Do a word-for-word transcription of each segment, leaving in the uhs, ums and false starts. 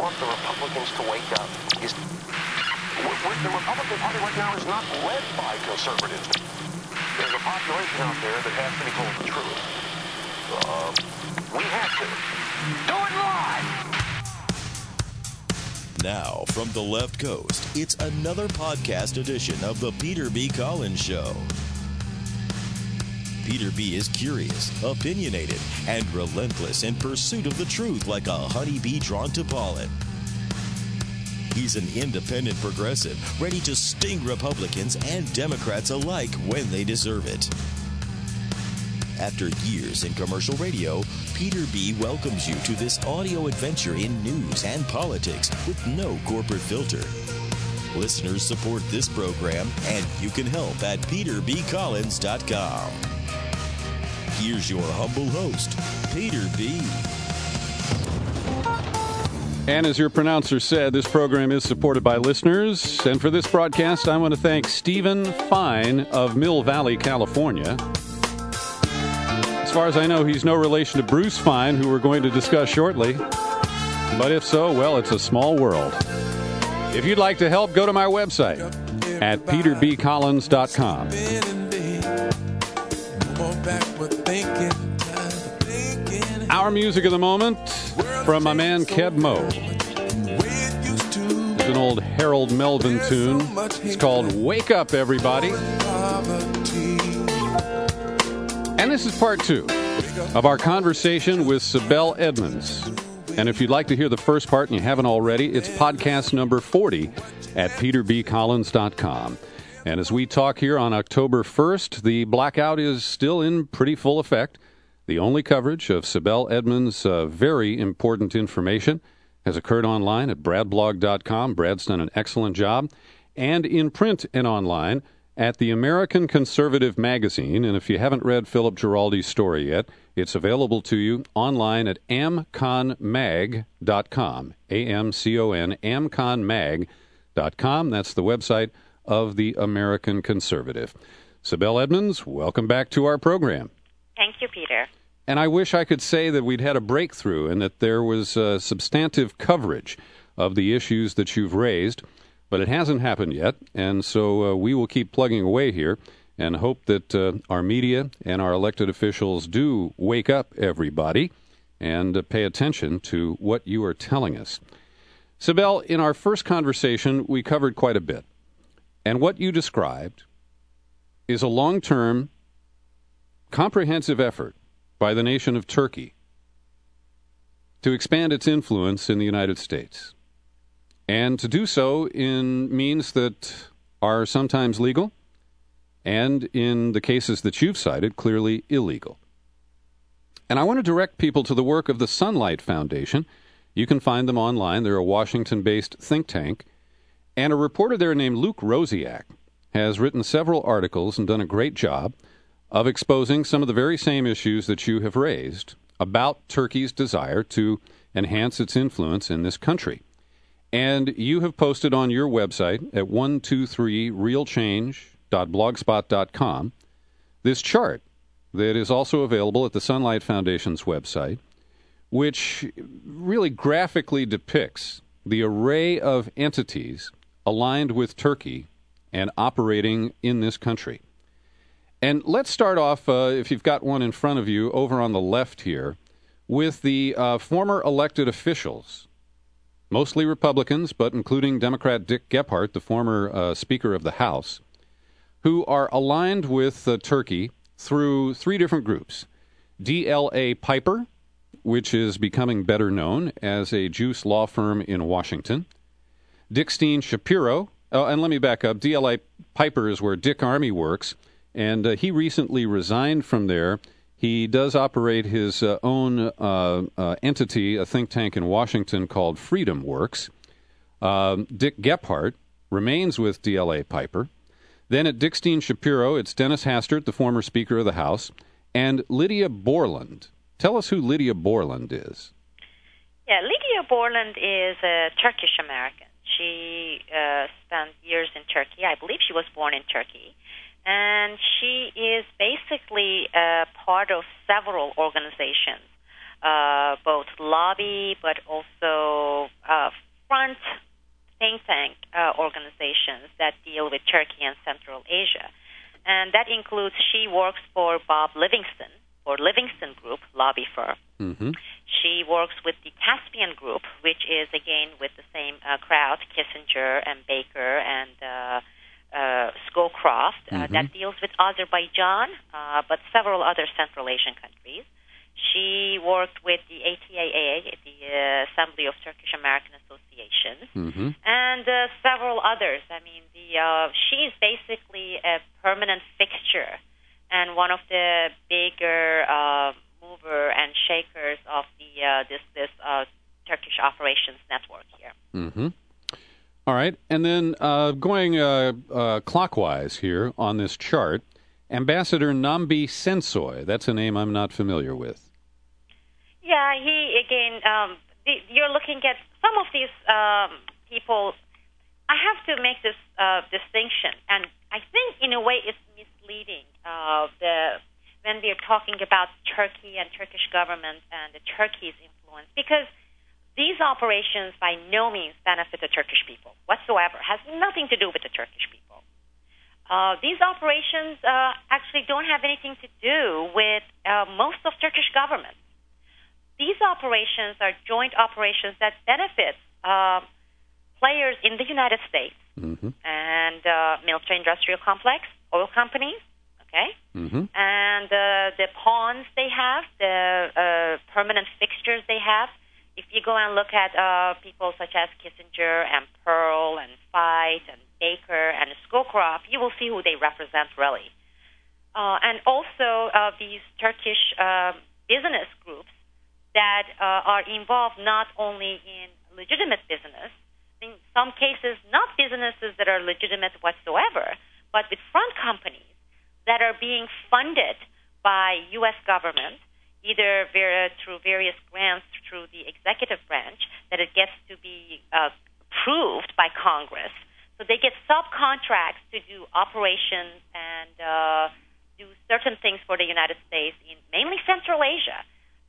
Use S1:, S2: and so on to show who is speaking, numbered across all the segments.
S1: want the Republicans to wake up is the Republican Party right now is not led by conservatives. There's a population out there that has to be told the truth. Uh, we have to. Do it live!
S2: Now, from the left coast, it's another podcast edition of the Peter B. Collins Show. Peter B. is curious, opinionated, and relentless in pursuit of the truth like a honeybee drawn to pollen. He's an independent progressive, ready to sting Republicans and Democrats alike when they deserve it. After years in commercial radio, Peter B. welcomes you to this audio adventure in news and politics with no corporate filter. Listeners support this program, and you can help at peter b collins dot com. Here's your humble host, Peter B.
S3: And as your pronouncer said, this program is supported by listeners. And for this broadcast, I want to thank Stephen Fine of Mill Valley, California. As far as I know, he's no relation to Bruce Fine, who we're going to discuss shortly. But if so, well, it's a small world. If you'd like to help, go to my website at peter b collins dot com. Our music of the moment from my man Keb Mo. It's an old Harold Melvin tune. It's called Wake Up, Everybody. And this is part two of our conversation with Sibel Edmonds. And if you'd like to hear the first part and you haven't already, it's podcast number forty at peter b collins dot com. And as we talk here on October first, the blackout is still in pretty full effect. The only coverage of Sibel Edmonds' uh, very important information has occurred online at brad blog dot com. Brad's done an excellent job. And in print and online at the American Conservative Magazine. And if you haven't read Philip Giraldi's story yet, it's available to you online at amcon mag dot com. A M C O N, amcon mag dot com. That's the website of the American Conservative. Sibel Edmonds, welcome back to our program.
S4: Thank you, Peter.
S3: And I wish I could say that we'd had a breakthrough and that there was uh, substantive coverage of the issues that you've raised, but it hasn't happened yet, and so uh, we will keep plugging away here and hope that uh, our media and our elected officials do wake up, everybody, and uh, pay attention to what you are telling us. Sibel, in our first conversation, we covered quite a bit, and what you described is a long-term, comprehensive effort by the nation of Turkey to expand its influence in the United States, and to do so in means that are sometimes legal and, in the cases that you've cited, clearly illegal. And I want to direct people to the work of the Sunlight Foundation. You can find them online. They're a Washington-based think tank. And a reporter there named Luke Rosiak has written several articles and done a great job of exposing some of the very same issues that you have raised about Turkey's desire to enhance its influence in this country. And you have posted on your website at one two three real change dot blogspot dot com this chart that is also available at the Sunlight Foundation's website, which really graphically depicts the array of entities aligned with Turkey and operating in this country. And let's start off, uh, if you've got one in front of you, over on the left here, with the uh, former elected officials, mostly Republicans, but including Democrat Dick Gephardt, the former uh, Speaker of the House, who are aligned with uh, Turkey through three different groups. D L A Piper, which is becoming better known as a juice law firm in Washington. Dickstein Shapiro, oh, and let me back up, D L A Piper is where Dick Armey works, and uh, he recently resigned from there. He does operate his uh, own uh, uh, entity, a think tank in Washington called Freedom Works. Uh, Dick Gephardt remains with D L A Piper. Then at Dickstein Shapiro, it's Dennis Hastert, the former Speaker of the House, and Lydia Borland. Tell us who Lydia Borland is.
S4: Yeah, Lydia Borland is a Turkish-American. She uh, spent years in Turkey. I believe she was born in Turkey. And she is basically uh, part of several organizations, uh, both lobby but also uh, think tank uh, organizations that deal with Turkey and Central Asia. And that includes, she works for Bob Livingston, or Livingston Group, lobby firm.
S3: Mm-hmm.
S4: She works with the Caspian Group, which is, again, with the same uh, crowd, Kissinger and Baker and uh, uh, Scowcroft, uh,
S3: Mm-hmm.
S4: that deals with Azerbaijan, uh, but several other Central Asian countries. She worked with the A T A A, the uh, Assembly of Turkish American Associations,
S3: Mm-hmm.
S4: and uh, several others. I mean, the uh, she is basically a permanent fixture and one of the bigger uh, mover and shakers of the uh, this this uh, Turkish operations network here.
S3: Mm-hmm. All right, and then uh, going uh, uh, clockwise here on this chart, Ambassador Nambi Sensoy. That's a name I'm not familiar with.
S4: Yeah, he, again, um, the, you're looking at some of these um, people. I have to make this uh, distinction, and I think in a way it's misleading uh, the, when we're talking about Turkey and Turkish government and the Turkey's influence, because these operations by no means benefit the Turkish people whatsoever, has nothing to do with the Turkish people. Uh, these operations uh, actually don't have anything to do with uh, most of Turkish government. These operations are joint operations that benefit uh, players in the United States
S3: Mm-hmm.
S4: and uh, military-industrial complex, oil companies, okay,
S3: Mm-hmm.
S4: and uh, the pawns they have, the uh, permanent fixtures they have. If you go and look at uh, people such as Kissinger and Pearl and Fight and Baker and Scowcroft, you will see who they represent really. Uh, and also uh, these Turkish uh, business groups that uh, are involved not only in legitimate business, in some cases not businesses that are legitimate whatsoever, but with front companies that are being funded by U S government, either ver- through various grants through the executive branch, that it gets to be uh, approved by Congress. So they get subcontracts to do operations and uh, do certain things for the United States in mainly Central Asia.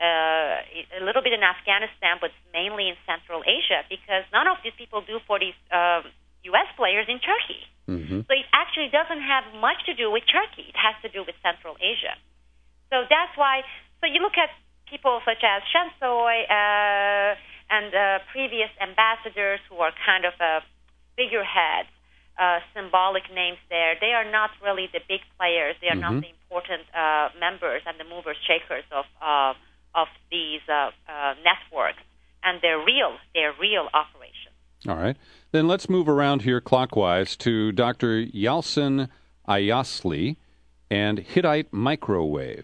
S4: Uh, a little bit in Afghanistan, but mainly in Central Asia, because none of these people do for these um, U S players in Turkey.
S3: Mm-hmm.
S4: So it actually doesn't have much to do with Turkey. It has to do with Central Asia. So that's why, so you look at people such as Sensoy uh, and uh, previous ambassadors who are kind of uh, figureheads, uh, symbolic names there. They are not really the big players. They are
S3: Mm-hmm.
S4: not the important uh, members and the movers, shakers of uh, of these uh, uh, networks, and they're real, they're real operations.
S3: All right. Then let's move around here clockwise to Doctor Yalcin Ayasli and Hittite Microwave.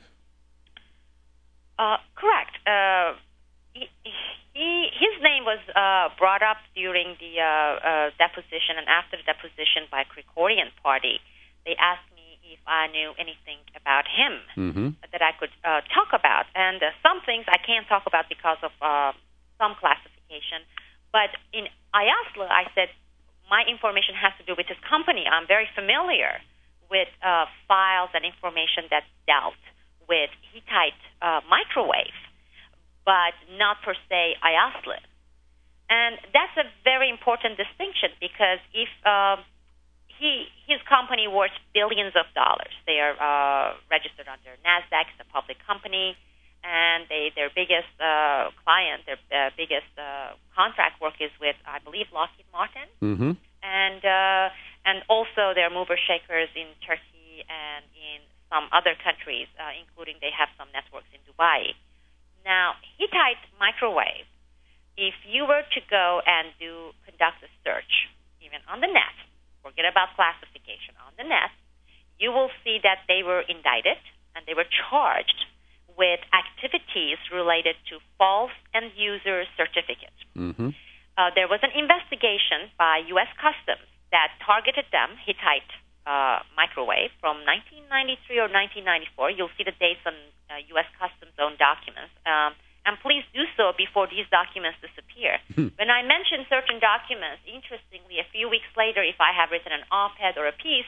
S4: Uh, correct. Uh, he, he, his name was uh, brought up during the uh, uh, deposition, and after the deposition by Krikorian Party, they asked me if I knew anything about him
S3: Mm-hmm.
S4: that I could uh, talk about. And uh, some things I can't talk about because of uh, some classification. But in Ayasli, I said, my information has to do with his company. I'm very familiar with uh, files and information that dealt with Hittite uh, Microwave, but not per se Ayasli. And that's a very important distinction, because if uh, he his company worth billions of dollars, they are uh, registered under NASDAQ, it's a public company, and they their biggest uh, client, their uh, biggest uh, contract work is with, I believe, Lockheed Martin,
S3: Mm-hmm.
S4: and uh, and also their mover shakers in Turkey and in some other countries, uh, including they have some networks in Dubai. Now, Hittite Microwave, if you were to go and do conduct a search, even on the net, forget about classification, on the net, you will see that they were indicted and they were charged with activities related to false end user certificates.
S3: Mm-hmm.
S4: Uh, there was an investigation by U S Customs that targeted them, Hittite uh, Microwave, from nineteen ninety-three or nineteen ninety-four. You'll see the dates on uh, U S Customs own documents. Um, and please do so before these documents disappear. When I mention certain documents, interestingly, a few weeks later, if I have written an op-ed or a piece,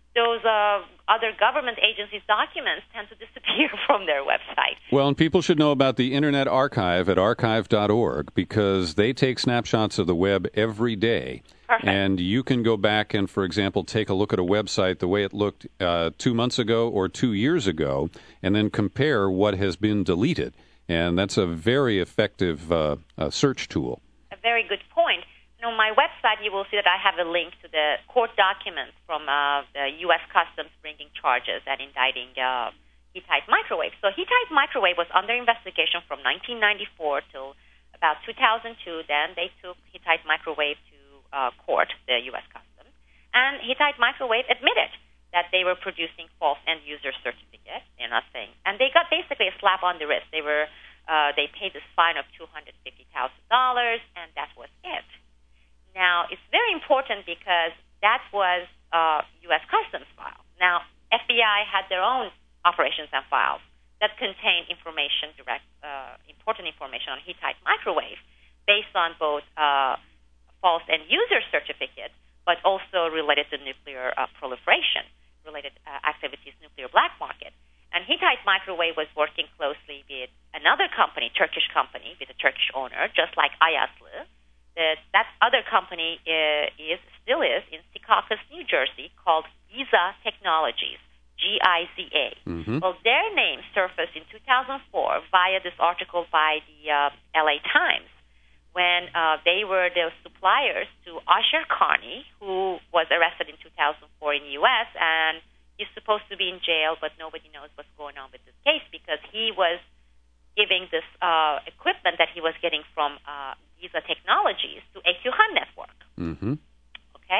S4: those uh, other government agencies' documents tend to disappear from their website.
S3: Well, and people should know about the Internet Archive at archive dot org because they take snapshots of the web every day.
S4: Perfect.
S3: And you can go back and, for example, take a look at a website the way it looked uh, two months ago or two years ago, and then compare what has been deleted. And that's a very effective uh, uh, search tool.
S4: A very good point. On my website, you will see that I have a link to the court documents from uh, the U S Customs bringing charges and indicting uh, Hittite Microwave. So Hittite Microwave was under investigation from nineteen ninety-four till about two thousand two. Then they took Hittite Microwave to uh, court, the U S Customs, and Hittite Microwave admitted that they were producing false end-user certificates. They're not saying, and they got basically a slap on the wrist. They were uh, they paid this fine of two hundred fifty thousand dollars, and that was it. Now, it's very important because that was uh, U S Customs file. Now, F B I had their own operations and files that contain information, direct, uh, important information on Hittite Microwave based on both uh, false end-user certificates, but also related to nuclear uh, proliferation, related uh, activities, nuclear black market. And Hittite Microwave was working closely with another company, Turkish company, with a Turkish owner, just like Ayaslı. That, that other company is, is still is in Secaucus, New Jersey, called Giza Technologies, G I Z A.
S3: Mm-hmm.
S4: Well, their name surfaced in two thousand four via this article by the uh, L A Times when uh, they were the suppliers to Asher Carney, who was arrested in two thousand four in the U S, and he's supposed to be in jail, but nobody knows what's going on with this case because he was giving this uh, equipment that he was getting from uh, Giza Technologies to A Q Han Network.
S3: Mm-hmm.
S4: Okay?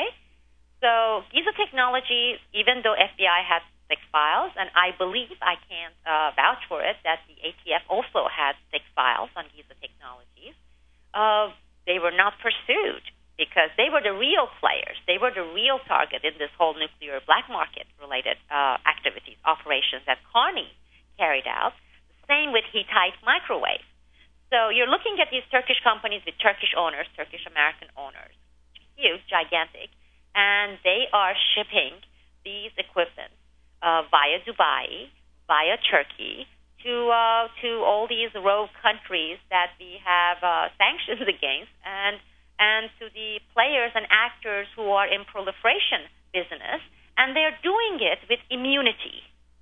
S4: So Giza Technologies, even though F B I had six files, and I believe, I can't uh, vouch for it, that the A T F also had six files on Giza Technologies, uh, they were not pursued because they were the real players. They were the real target in this whole nuclear black market-related uh, activities, operations that Carney carried out. Same with Hittite Microwave. So you're looking at these Turkish companies with Turkish owners, Turkish-American owners, huge, gigantic, and they are shipping these equipment uh, via Dubai, via Turkey, to uh, to all these rogue countries that we have uh, sanctions against, and and to the players and actors who are in proliferation business, and they're doing it with immunity.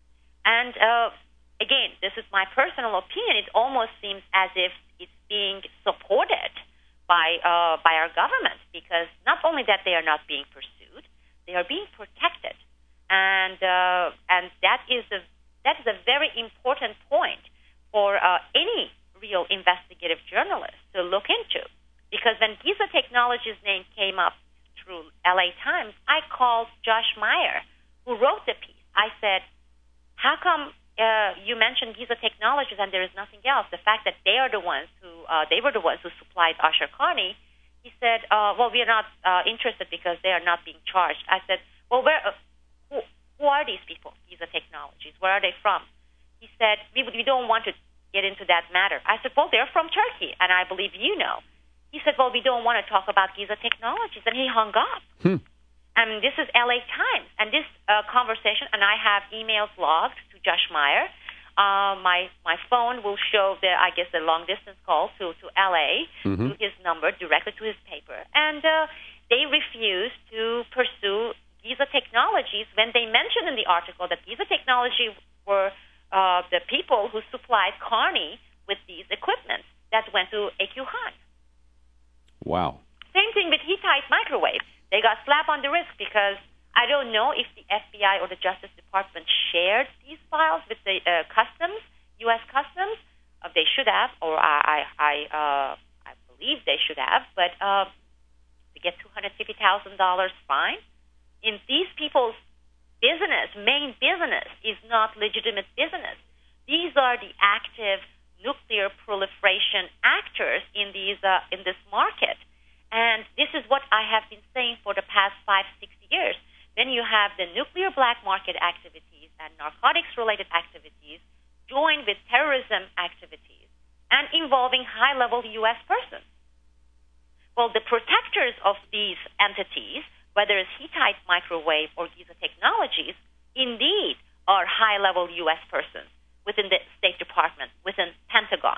S4: And uh, again, this is my personal opinion. It almost seems as if it's being supported by uh, by our government because not only that they are not being pursued, they are being protected, and uh, and that is a that is a very important point for uh, any real investigative journalist to look into. Because when Giza Technologies' name came up through L A Times, I called Josh Meyer, who wrote the piece. I said, "How come?" Uh, you mentioned Giza Technologies, and there is nothing else. The fact that they are the ones who uh, they were the ones who supplied Asher Carney. He said, uh, "Well, we are not uh, interested because they are not being charged." I said, "Well, where? Uh, who, who are these people? Giza Technologies. Where are they from?" He said, "We we don't want to get into that matter." I said, "Well, they're from Turkey, and I believe you know." He said, "Well, we don't want to talk about Giza Technologies," and he hung up.
S3: Hmm.
S4: I mean, this is L A Times, and this uh, conversation, and I have emails logged to Josh Meyer. Uh, my my phone will show the, I guess, the long distance call to to L A
S3: Mm-hmm.
S4: to his number directly to his paper, and uh, they refused to pursue Giza Technologies when they mentioned in the article that Giza Technology were uh, the people who supplied Carney with these equipment that went to A Q Han.
S3: Wow.
S4: Same thing with Hittite Microwave. They got slapped on the wrist because I don't know if the F B I or the Justice Department shared these files with the uh, Customs, U S Customs. Uh, they should have, or I, I, I, uh, I believe they should have. But uh, to get two hundred fifty thousand dollars fine in these people's business, main business is not legitimate business. These are the active nuclear proliferation actors in these uh, in this market. And this is what I have been saying for the past five, six years. Then you have the nuclear black market activities and narcotics-related activities joined with terrorism activities and involving high-level U S persons. Well, the protectors of these entities whether it's Hittite microwave or Giza Technologies, indeed are high-level U S persons within the State Department, within Pentagon.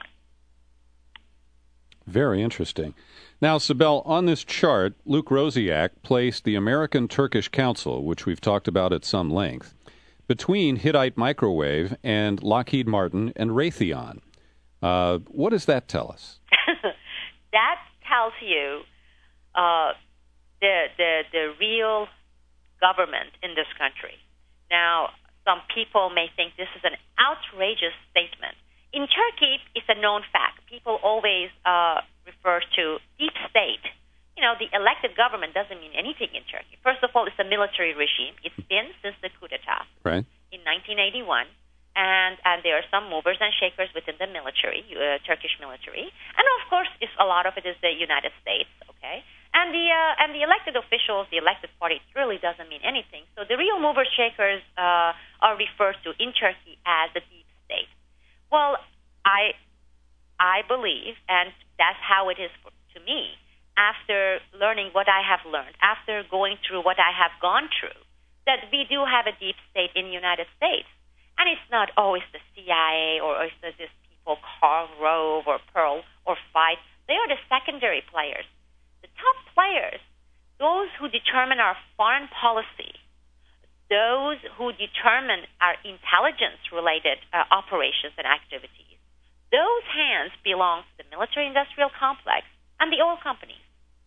S3: Very interesting. Now, Sibel, on this chart, Luke Rosiak placed the American-Turkish Council, which we've talked about at some length, between Hittite Microwave and Lockheed Martin and Raytheon. Uh, what does that tell us?
S4: That tells you uh, the, the, the real government in this country. Now, some people may think this is an outrageous statement. In Turkey, it's a known fact. People always uh, refer to deep state. You know, the elected government doesn't mean anything in Turkey. First of all, it's a military regime. It's been since the coup d'etat
S3: right.
S4: in nineteen eighty-one. And, and there are some movers and shakers within the military, uh, Turkish military. And, of course, it's, a lot of it is the United States, okay? And the uh, and the elected officials, the elected party, it really doesn't mean anything. So the real movers shakers uh, are referred to in Turkey as the deep state. Well, I I believe, and that's how it is for, to me, after learning what I have learned, after going through what I have gone through, that we do have a deep state in the United States. And it's not always the C I A or it's the, these people, Karl Rove or Pearl or Fight. They are the secondary players. The top players, those who determine our foreign policy, those who determine our intelligence-related uh, operations and activities, those hands belong to the military-industrial complex and the oil companies.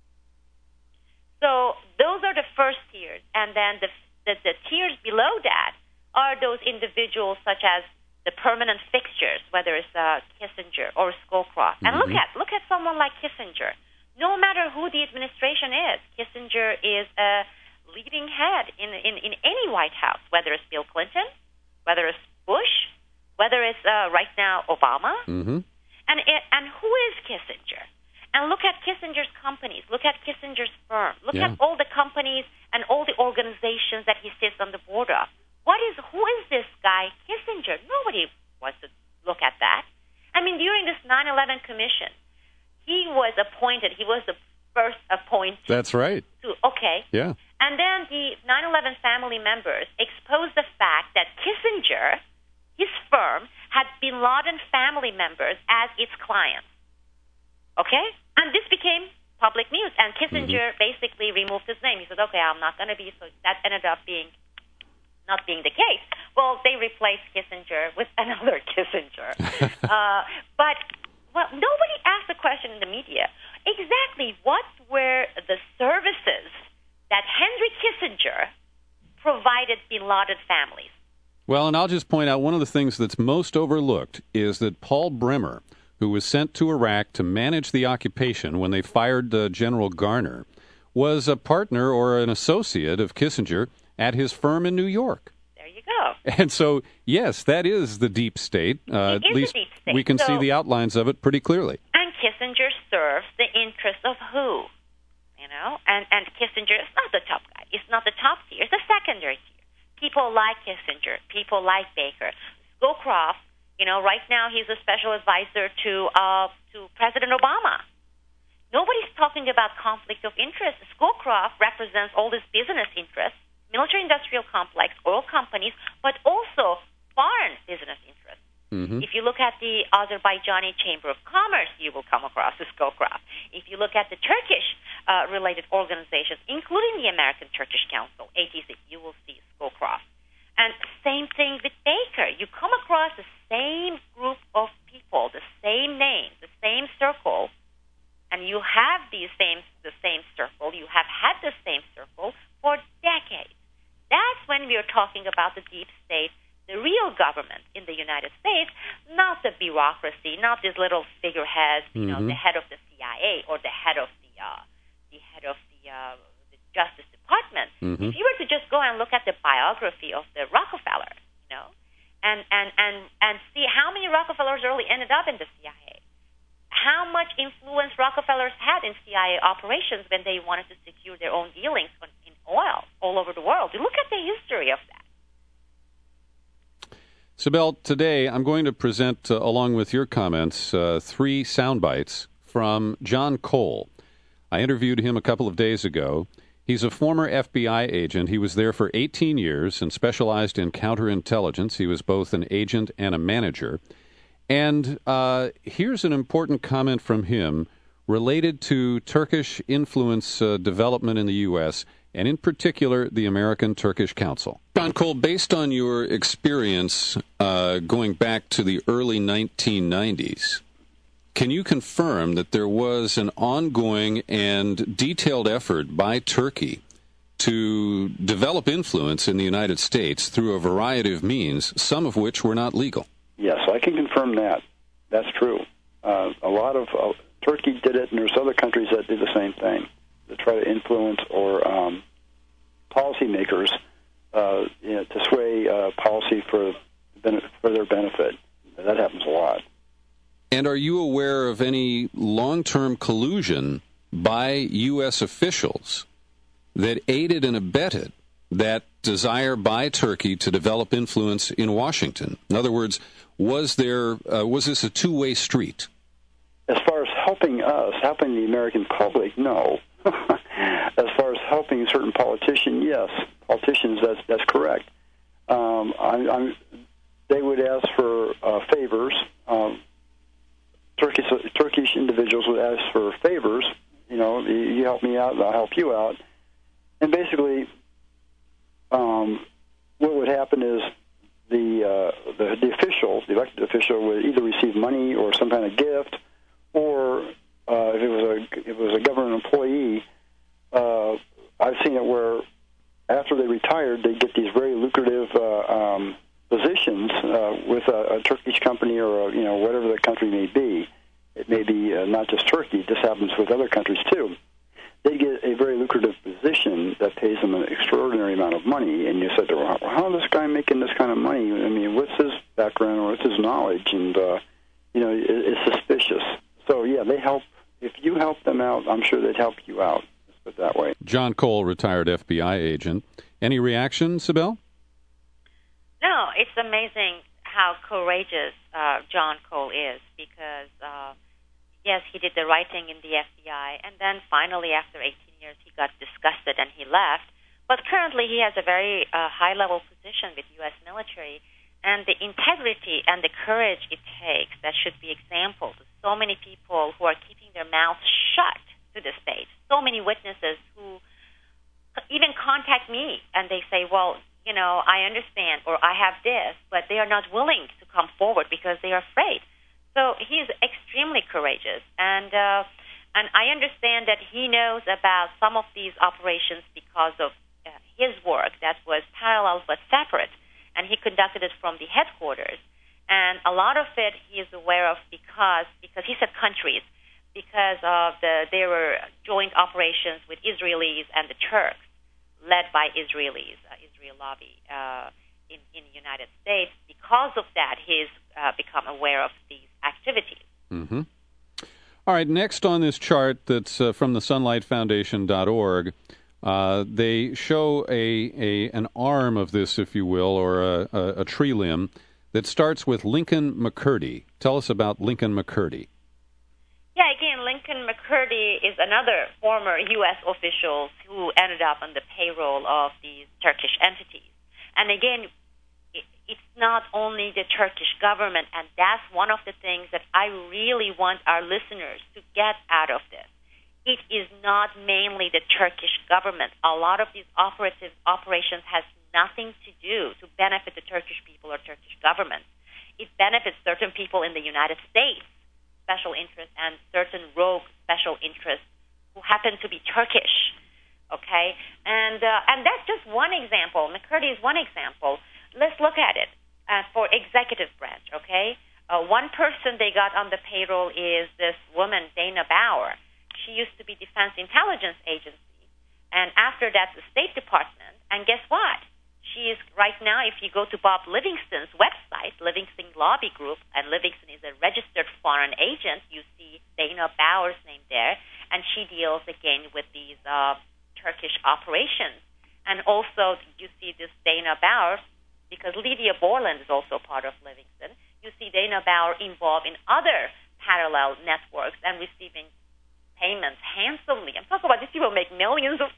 S4: So those are the first tiers, and then the, the, the tiers below that are those individuals such as the permanent fixtures, whether it's uh, Kissinger or Scowcroft. And
S3: Mm-hmm.
S4: look at look at someone like Kissinger. No matter who the administration is, Kissinger is a leading head in, in, in any White House, whether it's Bill Clinton, whether it's Bush, whether it's uh, right now Obama.
S3: Mm-hmm.
S4: And it, and who is Kissinger? And look at Kissinger's companies. Look at Kissinger's firm. Look
S3: Yeah.
S4: at all the companies and all the organizations that he sits on the board of. What is who is this guy Kissinger? Nobody wants to look at that. I mean, during this nine eleven commission, he was appointed. He was the first appointed.
S3: That's right.
S4: To, okay.
S3: Yeah.
S4: And then the nine eleven family members exposed the fact that Kissinger, his firm, had Bin Laden family members as its clients. Okay? And this became public news. And Kissinger mm-hmm. basically removed his name. He said, okay, I'm not going to be, so that ended up being not being the case. Well, they replaced Kissinger with another Kissinger. uh, but well, nobody asked the question in the media. Exactly what were the services that Henry Kissinger provided Bin Laden families?
S3: Well, and I'll just point out one of the things that's most overlooked is that Paul Bremer, who was sent to Iraq to manage the occupation when they fired uh, General Garner, was a partner or an associate of Kissinger at his firm in New York.
S4: There you go.
S3: And so, yes, that is the deep state. Uh,
S4: it is
S3: at least
S4: the deep state.
S3: We can
S4: so,
S3: see the outlines of it pretty clearly.
S4: And Kissinger serves the interests of who? You know, and, and Kissinger is not the top guy. It's not the top tier. It's the secondary tier. People like Kissinger. People like Baker. Scowcroft, you know, right now he's a special advisor to uh, to President Obama. Nobody's talking about conflict of interest. Scowcroft represents all this business interests, military-industrial complex, oil companies, but also foreign business interests.
S3: Mm-hmm.
S4: If you look at the Azerbaijani Chamber of Commerce, you will come across the Scowcroft. If you look at the Turkish-related uh, organizations, including the American-Turkish Council, A T C, you will see Scowcroft. And same thing with Baker. You come across the same group of people, the same name, the same circle, and you have these same the same circle. You have had the same circle for decades. That's when we are talking about the deep state, the real government in the United States, not the bureaucracy, not these little figureheads, you
S3: Mm-hmm.
S4: know, the head of the C I A or the head of the uh, the head of the, uh, the Justice Department.
S3: Mm-hmm.
S4: If you were to just go and look at the biography of the Rockefeller, you know, and and and and see how many Rockefellers really ended up in the C I A, how much influence Rockefellers had in C I A operations when they wanted to secure their own dealings in oil all over the world. You look at the history of that.
S3: Sibel, today I'm going to present, uh, along with your comments, uh, three sound bites from John Cole. I interviewed him a couple of days ago. He's a former F B I agent. He was there for eighteen years and specialized in counterintelligence. He was both an agent and a manager. And uh, here's an important comment from him related to Turkish influence uh, development in the U S, and in particular, the American-Turkish Council. John Cole, based on your experience uh, going back to the early nineteen nineties, can you confirm that there was an ongoing and detailed effort by Turkey to develop influence in the United States through a variety of means, some of which were not legal?
S5: Yes, I can confirm that. That's true. Uh, a lot of uh, Turkey did it, and there's other countries that did the same thing to try to influence or um, policymakers uh, you know, to sway uh, policy for for their benefit. That happens a lot.
S3: And are you aware of any long-term collusion by U S officials that aided and abetted that desire by Turkey to develop influence in Washington? In other words, was there uh, was this a two-way street?
S5: As far as helping us, helping the American public, no. As far as helping a certain politician, yes. Politicians, that's that's correct. Um, I, I'm, they would ask for uh, favors. Um, Turkish Turkish individuals would ask for favors. You know, you help me out, I'll help you out. And basically, um, what would happen is the, uh, the the official, the elected official, would either receive money or some kind of gift, or uh, if it was a if it was a government employee, uh, I've seen it where after they retired, they get these very lucrative uh, um, positions uh, with a, a Turkish company or a, you know whatever the country may be. It may be uh, not just Turkey. This happens with other countries too. They get a very lucrative position that pays them an extraordinary amount of money, and you said, well, how is this guy making this kind of money? I mean, what's his background or what's his knowledge? And, uh, you know, it, it's suspicious. So, yeah, they help. If you help them out, I'm sure they'd help you out. Let's put it that way.
S3: John Cole, retired F B I agent. Any reaction, Sibel?
S4: No, it's amazing how courageous uh, John Cole is because... Uh, Yes, he did the right thing in the F B I, and then finally, after eighteen years, he got disgusted and he left. But currently, he has a very uh, high-level position with U S military, and the integrity and the courage it takes, that should be example to so many people who are keeping their mouths shut to this date. So many witnesses who even contact me, and they say, well, you know, I understand, or I have this, but they are not willing to come forward because they are afraid. So he's extremely courageous, and uh, and I understand that he knows about some of these operations because of uh, his work that was parallel but separate, and he conducted it from the headquarters. And a lot of it he is aware of because because he said countries, because of the there were joint operations with Israelis and the Turks, led by Israelis, uh, Israel lobby. Uh, In, in the United States. Because of that, he's uh, become aware of these activities.
S3: Mm-hmm. All right, next on this chart that's uh, from the sunlight foundation dot org, uh, they show a, a an arm of this, if you will, or a, a, a tree limb that starts with Lincoln McCurdy. Tell us about Lincoln McCurdy.
S4: Yeah, again, Lincoln McCurdy is another former U S official who ended up on the payroll of these Turkish entities. And again, it's not only the Turkish government, and that's one of the things that I really want our listeners to get out of this. It is not mainly the Turkish government. A lot of these operative operations has nothing to do to benefit the Turkish people or Turkish government. It benefits certain people in the United States, special interests, and certain rogue special interests who happen to be Turkish. Okay, and uh, and that's just one example. McCurdy is one example. Let's look at it uh, for executive branch. Okay, uh, one person they got on the payroll is this woman Dana Bauer. She used to be Defense Intelligence Agency, and after that, the State Department. And guess what? She is right now. If you go to Bob Livingston's website, Livingston Lobby Group, and Livingston is a registered foreign agent, you see Dana Bauer's name there, and she deals again with these. Uh, Turkish operations. And also you see this Dana Bauer, because Lydia Borland is also part of Livingston, you see Dana Bauer involved in other parallel networks and receiving payments handsomely. I'm talking about these people make millions of dollars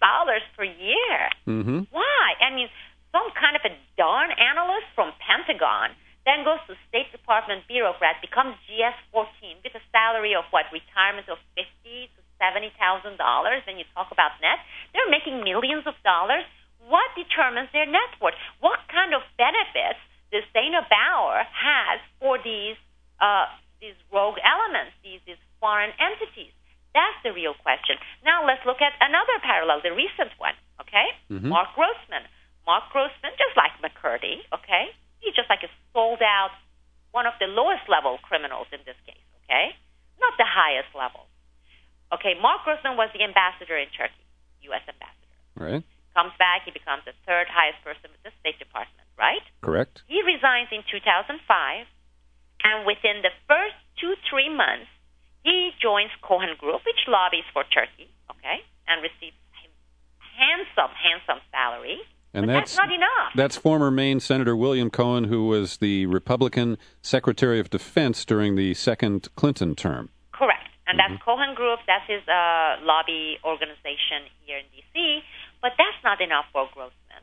S4: per year.
S3: Mm-hmm.
S4: Why? I mean, some kind of a darn analyst from Pentagon then goes to State Department bureaucrat, becomes G S fourteen with a salary of what, retirement of fifty to seventy thousand dollars. Then you talk about net, they're making millions of dollars. What determines their net worth? What kind of benefits does Dana Bauer has for these uh, these rogue elements, these these foreign entities? That's the real question. Now let's look at another parallel, the recent one. Okay,
S3: Mm-hmm.
S4: Mark Grossman. Mark Grossman, just like McCurdy. Okay. He's just like a sold-out, one of the lowest-level criminals in this case, okay? Not the highest level. Okay, Mark Grossman was the ambassador in Turkey, U S ambassador.
S3: Right.
S4: Comes back, he becomes the third highest person with the State Department, right?
S3: Correct.
S4: He resigns in two thousand five, and within the first two, three months, he joins Cohen Group, which lobbies for Turkey, okay, and receives handsome, handsome salary.
S3: And
S4: but
S3: that's,
S4: that's not enough.
S3: That's former Maine Senator William Cohen, who was the Republican Secretary of Defense during the second Clinton term.
S4: Correct. And
S3: Mm-hmm.
S4: that's Cohen Group. That's his uh, lobby organization here in D C. But that's not enough for Grossman.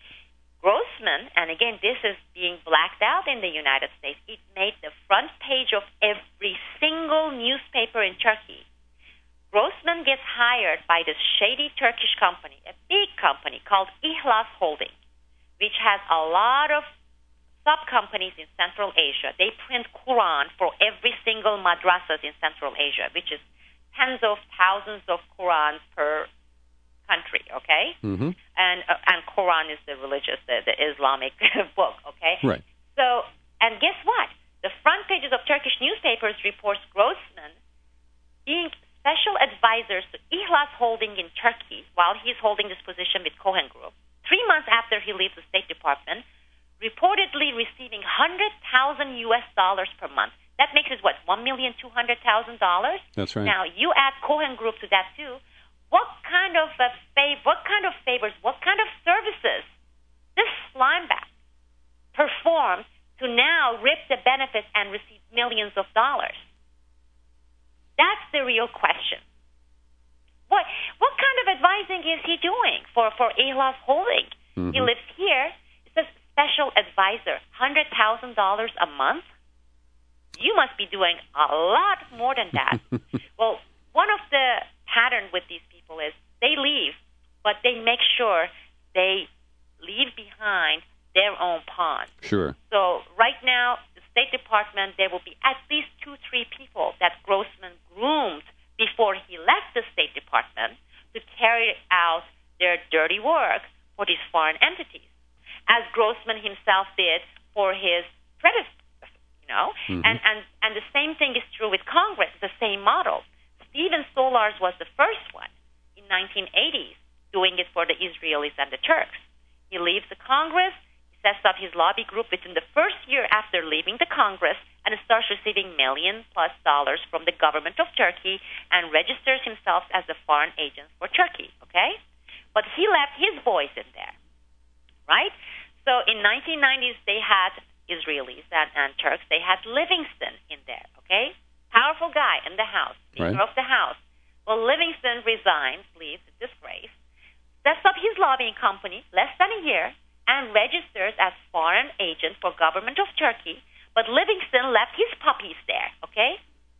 S4: Grossman, and again, this is being blacked out in the United States, it made the front page of every single newspaper in Turkey. Grossman gets hired by this shady Turkish company, a big company called Ihlas Holding, which has a lot of sub-companies in Central Asia. They print Quran for every single madrasas in Central Asia, which is tens of thousands of Qurans per country, okay?
S3: Mm-hmm.
S4: And uh, and Quran is the religious, the, the Islamic book, okay?
S3: Right.
S4: So, and guess what? The front pages of Turkish newspapers reports Grossman being special advisors to Ihlas Holding in Turkey while he's holding this position with Cohen Group. Three months after he leaves the State Department, reportedly receiving one hundred thousand U S dollars per month. That makes it, what, one million two hundred thousand dollars?
S3: That's right.
S4: Now, you add Cohen Group to that, too. What kind of a fav- what kind of favors, what kind of services this slimeback performed to now rip the benefits and receive millions of dollars? That's the real question. What what kind of advising is he doing for, for Ihlas Holding?
S3: Mm-hmm.
S4: He lives here. It says special advisor, one hundred thousand dollars a month? You must be doing a lot more than that. Well, one of the patterns with these people is they leave, but they make sure they leave behind their own pond.
S3: Sure.
S4: So right now, the State Department, there will be at least two, three people that Grossman groomed before he left the State Department to carry out their dirty work for these foreign entities, as Grossman himself did for his predecessor, you know.
S3: Mm-hmm.
S4: And, and, and the same thing is true with Congress, the same model. Stephen Solars was the first one in nineteen eighties doing it for the Israelis and the Turks. He leaves the Congress, sets up his lobby group within the first year after leaving the Congress, and starts receiving million plus dollars from the government of Turkey and registers himself as a foreign agent for Turkey, okay? But he left his voice in there, right? So in nineteen nineties, they had Israelis and, and Turks. They had Livingston in there, okay? Powerful guy in the House, Speaker
S3: Right.
S4: of the House. Well, Livingston resigns, leaves, disgrace, sets up his lobbying company less than a year, and registers as foreign agent for government of Turkey. But Livingston left his puppies there, okay?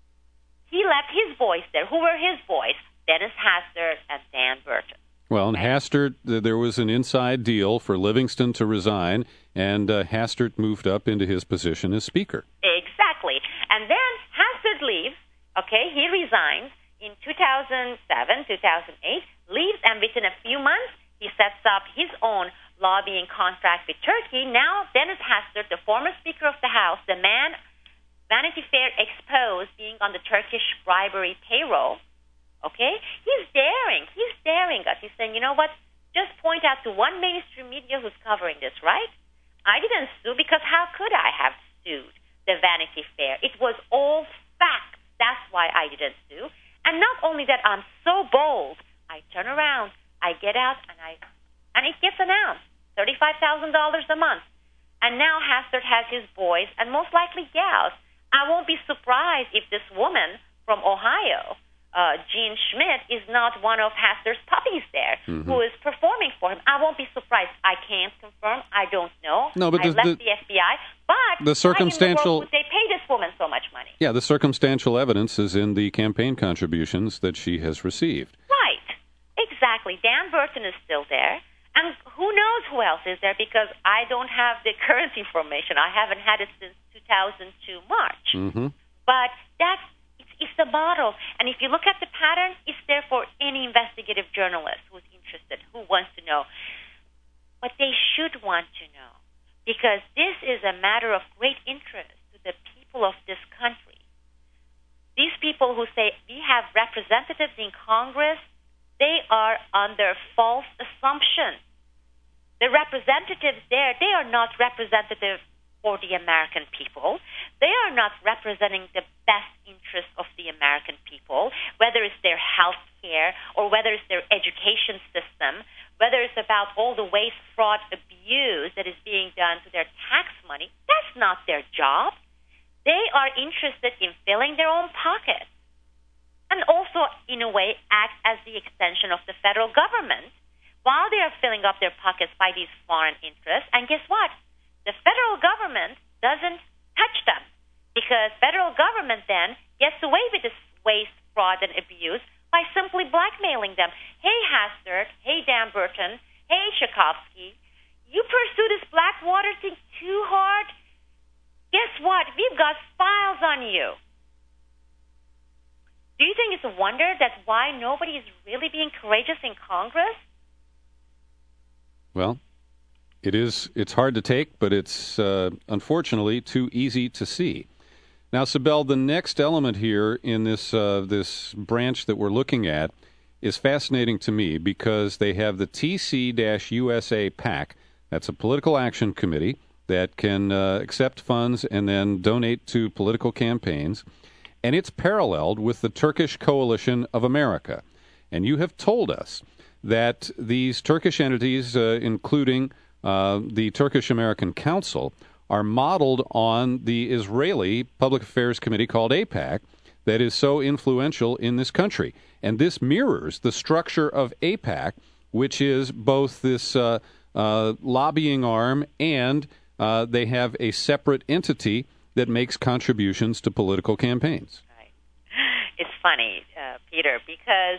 S4: He left his voice there. Who were his voice? Dennis Hastert and Dan Burton.
S3: Well, and Hastert, th- there was an inside deal for Livingston to resign, and uh, Hastert moved up into his position as Speaker.
S4: Exactly. And then Hastert leaves, okay? He resigns in two thousand seven, two thousand eight, leaves, and within a few months, he sets up his own lobbying contract with Turkey. Now, Dennis Hastert, the former Speaker of the House, the man Vanity Fair exposed being on the Turkish bribery payroll, okay? He's daring. He's daring us. He's saying, you know what? Just point out to one mainstream media who's covering this, right? I didn't sue because how could I have sued the Vanity Fair? It was all facts. That's why I didn't sue. And not only that, I'm so bold. I turn around, I get out, and I and it gets announced, thirty-five thousand dollars a month. And now Hastert has his boys and most likely gals. I won't be surprised if this woman from Ohio, uh, Gene Schmidt is not one of Hastert puppies there
S3: mm-hmm.
S4: who is performing for him. I won't be surprised. I can't confirm. I don't know.
S3: No, but
S4: I
S3: the,
S4: left
S3: the,
S4: the F B I. But
S3: the circumstantial,
S4: why in the world would they pay this woman so much money?
S3: Yeah, the circumstantial evidence is in the campaign contributions that she has received.
S4: Right. Exactly. Dan Burton is still there. And who knows who else is there, because I don't have the current information. I haven't had it since two thousand two March.
S3: Mm-hmm.
S4: But that's it's, it's the model. And if you look at the pattern, it's there for any investigative journalist who's interested, who wants to know. But they should want to know, because this is a matter of great interest to the people of this country. These people who say we have representatives in Congress, they are under false assumptions. The representatives there, they are not representative for the American people. They are not representing the best interest of the American people, whether it's their health care or whether it's their education system, whether it's about all the waste, fraud, abuse that is being done to their tax money. That's not their job. They are interested in filling their own pockets and also, in a way, act as the extension of the federal government while they are filling up their pockets by these foreign interests. And guess what? The federal government doesn't touch them, because federal government then gets away with this waste, fraud, and abuse by simply blackmailing them. Hey, Hastert. Hey, Dan Burton. Hey, Tchaikovsky. You pursue this Blackwater thing too hard? Guess what? We've got files on you. Do you think it's a wonder that's why nobody is really being courageous in Congress?
S3: Well, it is. It's hard to take, but it's uh, unfortunately too easy to see. Now, Sibel, the next element here in this uh, this branch that we're looking at is fascinating to me, because they have the T C U S A PAC. That's a political action committee that can uh, accept funds and then donate to political campaigns. And it's paralleled with the Turkish Coalition of America. And you have told us that these Turkish entities, uh, including uh, the Turkish American Council, are modeled on the Israeli Public Affairs Committee called AIPAC that is so influential in this country. And this mirrors the structure of AIPAC, which is both this uh, uh, lobbying arm and uh, they have a separate entity that makes contributions to political campaigns.
S4: Right. It's funny, uh, Peter, because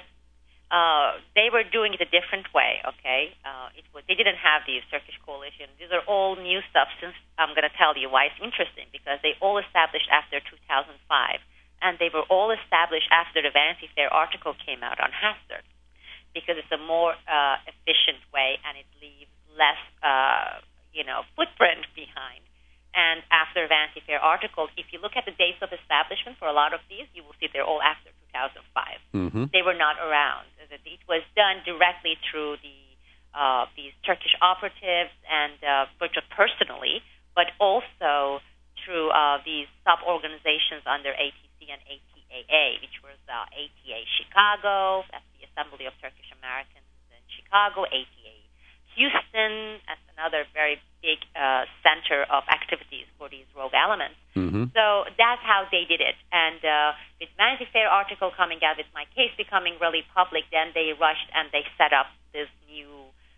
S4: uh, they were doing it a different way, okay? Uh, it was, they didn't have these Turkish coalition. These are all new stuff, since I'm going to tell you why it's interesting, because they all established after two thousand five, and they were all established after the Vanity Fair article came out on Hastert, because it's a more uh, efficient way and it leaves less, uh, you know, footprint behind. And after the Vanity Fair article, if you look at the dates of establishment for a lot of these, you will see they're all after two thousand five.
S3: Mm-hmm.
S4: They were not around. It was done directly through the uh, these Turkish operatives and uh, personally, but also through uh, these sub-organizations under A T C and A T A A, which was uh, A T A Chicago, that's the Assembly of Turkish Americans in Chicago, A T A Houston, that's another very big uh, center of activities for these rogue elements.
S3: Mm-hmm.
S4: So that's how they did it. And uh, with Vanity Fair article coming out, with my case becoming really public, then they rushed and they set up this new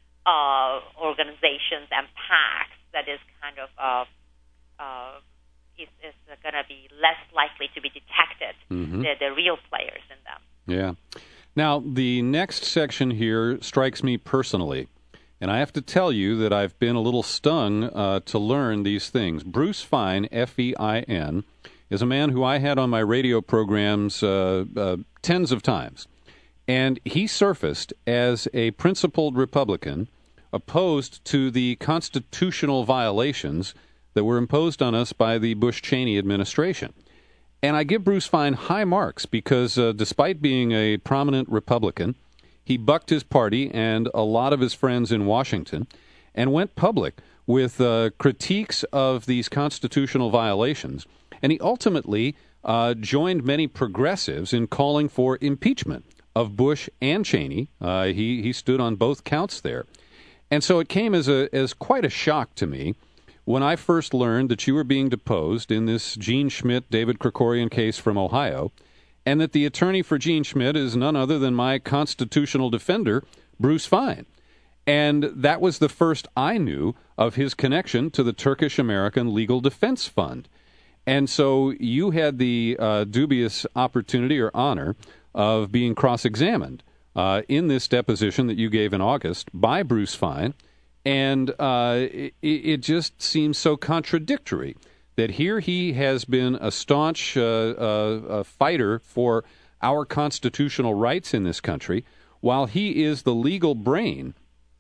S4: uh, organizations and PACs that is kind of uh, uh, is, is going to be less likely to be detected, mm-hmm. the, the real players in them.
S3: Yeah. Now, the next section here strikes me personally. And I have to tell you that I've been a little stung uh, to learn these things. Bruce Fein, F E I N, is a man who I had on my radio programs uh, uh, tens of times. And he surfaced as a principled Republican opposed to the constitutional violations that were imposed on us by the Bush-Cheney administration. And I give Bruce Fein high marks because uh, despite being a prominent Republican, he bucked his party and a lot of his friends in Washington and went public with uh, critiques of these constitutional violations. And he ultimately uh, joined many progressives in calling for impeachment of Bush and Cheney. Uh, he, he stood on both counts there. And so it came as a as quite a shock to me when I first learned that you were being deposed in this Gene Schmidt, David Krikorian case from Ohio. and that the attorney for Gene Schmidt is none other than my constitutional defender, Bruce Fein. And that was the first I knew of his connection to the Turkish-American Legal Defense Fund. And so you had the uh, dubious opportunity or honor of being cross-examined uh, in this deposition that you gave in August by Bruce Fein. And uh, it, it just seems so contradictory that here he has been a staunch uh, uh, fighter for our constitutional rights in this country, while he is the legal brain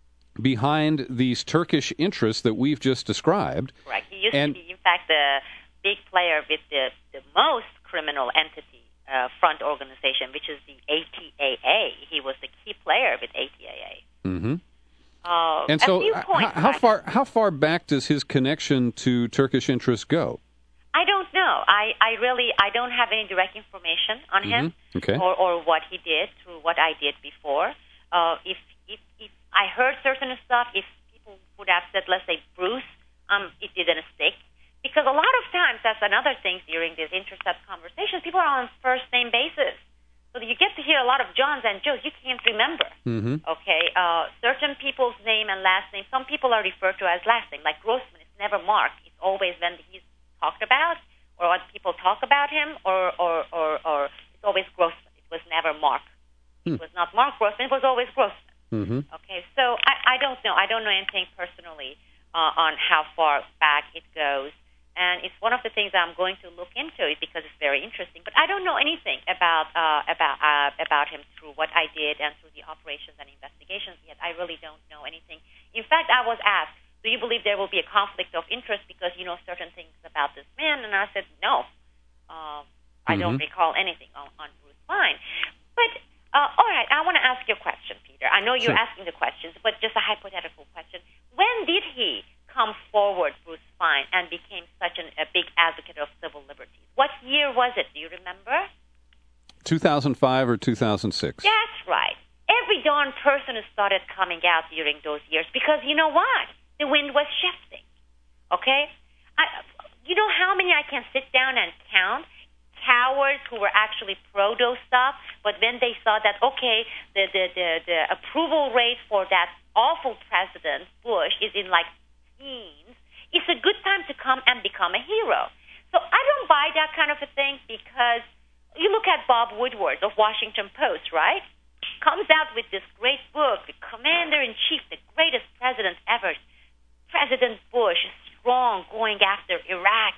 S3: behind these Turkish interests that we've just described.
S4: Correct. He used
S3: and,
S4: to be, in fact, the big player with the, the most criminal entity uh, front organization, which is the A T A A. He was the key player with A T A A.
S3: Mm-hmm.
S4: Uh,
S3: and so,
S4: points,
S3: how, how far how far back does his connection to Turkish interests go?
S4: I don't know. I, I really I don't have any direct information on
S3: mm-hmm.
S4: him
S3: okay.
S4: or, or what he did through what I did before. Uh, if, if if I heard certain stuff, if people would have said, let's say Bruce, um, it didn't stick. Because a lot of times, that's another thing during these intercept conversations, people are on first name basis. So you get to hear a lot of Johns and Joes you can't remember.
S3: Mm-hmm.
S4: Okay, uh, certain people's name and last name, some people are referred to as last name. Like Grossman, it's never Mark. It's always when he's talked about or when people talk about him, or, or, or, or it's always Grossman. It was never Mark.
S3: Hmm.
S4: It was not Mark Grossman. It was always Grossman.
S3: Mm-hmm.
S4: Okay, so I, I don't know. I don't know anything personally uh, on how far back it goes. And it's one of the things I'm going to look into it because it's very interesting. But I don't know anything about uh, about uh, about him through what I did and through the operations and investigations yet. I really don't know anything. In fact, I was asked, do you believe there will be a conflict of interest because you know certain things about this man? And I said, no. Uh, I
S3: mm-hmm.
S4: don't recall anything on, on Bruce Fein. But, uh, all right, I want to ask you a question, Peter. I know you're
S3: sure.
S4: asking the questions, but just a hypothetical question. When did he come forward, Bruce Fein, and became such an, a big advocate of civil liberties? What year was it? Do you remember?
S3: two thousand five or two thousand six.
S4: That's right. Every darn person started coming out during those years because you know what? The wind was shifting. Okay? I, you know how many I can sit down and count? Cowards who were actually pro those stuff, but when they saw that, okay, the, the, the, the approval rate for that awful president, Bush, is in like teens, it's a good time to come and become a hero. So I don't buy that kind of a thing because you look at Bob Woodward of Washington Post, right? Comes out with this great book, the Commander-in-Chief, the greatest president ever, President Bush, strong, going after Iraq,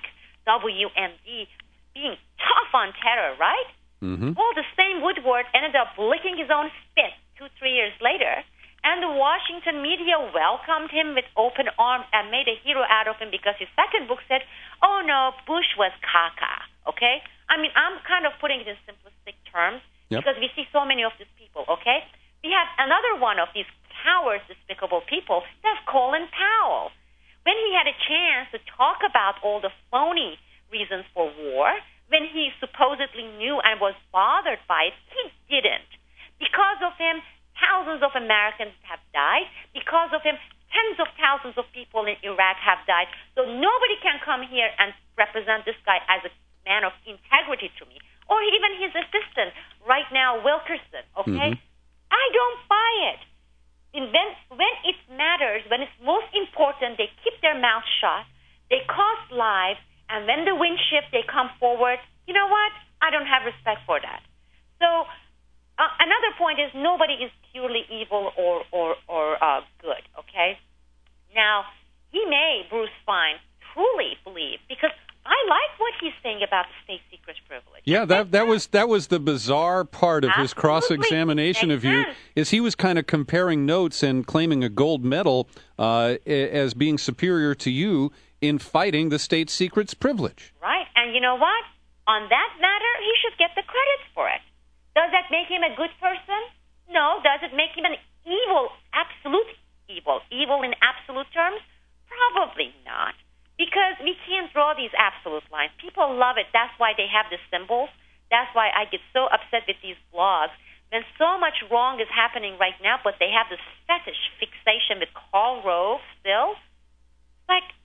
S4: W M D, being tough on terror, right?
S3: Mm-hmm.
S4: Well, the same Woodward ended up licking his own spit two, three years later, and the Washington media welcomed him with open arms and made a hero out of him because his second book said, oh, no, Bush was caca, okay? I mean, I'm kind of putting it in simplistic terms
S3: yep.
S4: because we see so many of these people, okay? We have another one of these cowards, despicable people, that's Colin Powell. When he had a chance to talk about all the phony reasons for war, when he supposedly knew and was bothered by it, he didn't. Because of him, thousands of Americans have died. Because of him, tens of thousands of people in Iraq have died. So nobody can come here and represent this guy as a man of integrity to me. Or even his assistant, right now, Wilkerson, okay?
S3: Mm-hmm.
S4: I don't buy it. And when, when it matters, when it's most important, they keep their mouth shut, they cost lives, and when the wind shifts, they come forward. You know what? I don't have respect for that. So uh, another point is nobody is purely evil or, or, or uh, good, okay? Now, he may, Bruce Fein, truly believe, because I like what he's saying about the state secrets privilege.
S3: Yeah, that that was that was the bizarre part of
S4: Absolutely.
S3: his cross-examination
S4: Makes
S3: of you,
S4: sense.
S3: is he was kind of comparing notes and claiming a gold medal uh, as being superior to you in fighting the state secrets privilege.
S4: Right, and you know what? On that matter, he should get the credit for it. Does that make him a good person? No. Does it make him an evil, absolute evil, evil in absolute terms? Probably not. Because we can't draw these absolute lines. People love it. That's why they have the symbols. That's why I get so upset with these blogs. When so much wrong is happening right now, but they have this fetish fixation with Karl Rove still. Like,